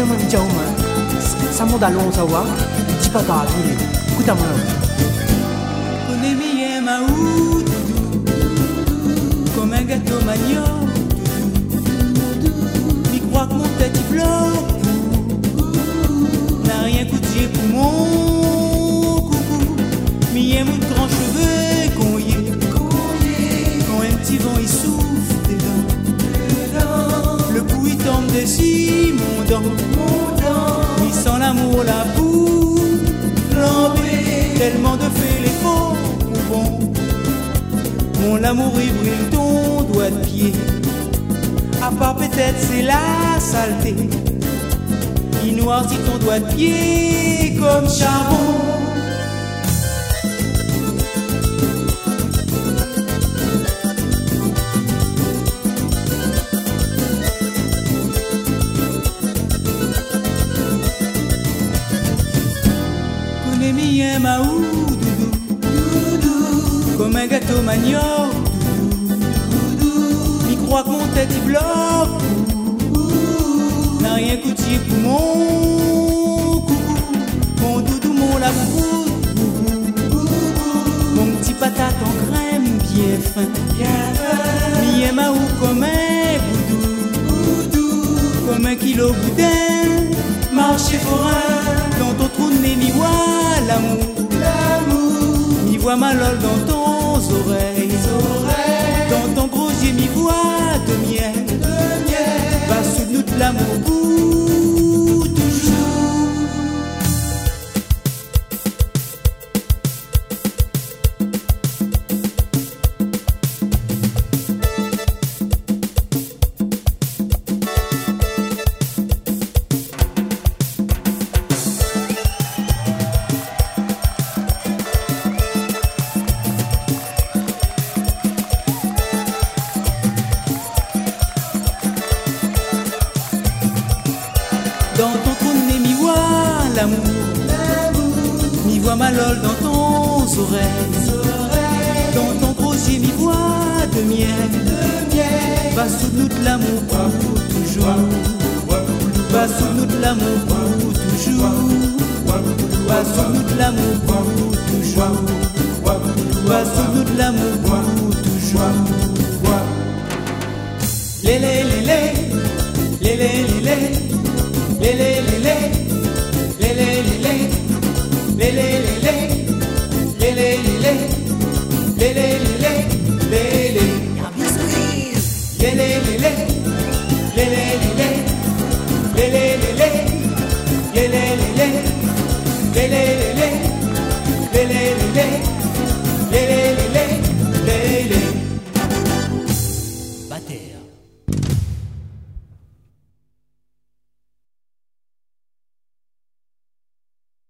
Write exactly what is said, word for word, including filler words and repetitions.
Diamant Jauma, Samo d'Alon Sawa, Tipata, Kutama. Konemi maou, comme un gâteau manioc. Mi croit que mon tête y bloque. N'a rien coûté pour mon coucou. Mi aime de grands cheveux qu'on y est. Quand un petit vent il souffle dedans. Le coup il tombe dessus mon dent. Mi sans l'amour la boue. Flambé, tellement de fait les faux ou bon. Mon amour il brûle ton doigt de pied. À part peut-être c'est la saleté. Il noircit ton doigt de pied comme charbon. Konemi maou doudou, comme un gâteau manioc. Mi croit que mon tête y bloque. N'a rien coûté pour mon coucou. Mon doudou, mon labour. Mon petit patate en crème bien fin. Mi aime maou comme un boudou. Comme un kilo boudin. Marché forain. Dans ton trou de nez, mi voit l'amour. Mi voit ma lol dans ton oreille. Dans ton gros yeux, mi voit de miel. Va sous nous de l'amour pour toujours. Dans ton trou de nez, mi voit l'amour. Mi voit ma lol dans ton oreille. Dans ton gros yeux, mi voit de miel. Va sous nous de l'amour pour toujours. Va sous nous de l'amour pour toujours. Va sous nous de l'amour pour toujours. Va sous nous de l'amour pour toujours. Lé lé lé lé, lé lé lé lé. Lé lé lé lé, lé lé lé lé, lé lé lé lé, lé lé lé lé, lé lé lé lé, lé lé. Lé lé lé lé, lé lé lé lé, lé lé lé lé, lé lé lé lé, lé lé lé lé, lé lé lé lé, lé lé lé lé, lé lé. Bataire.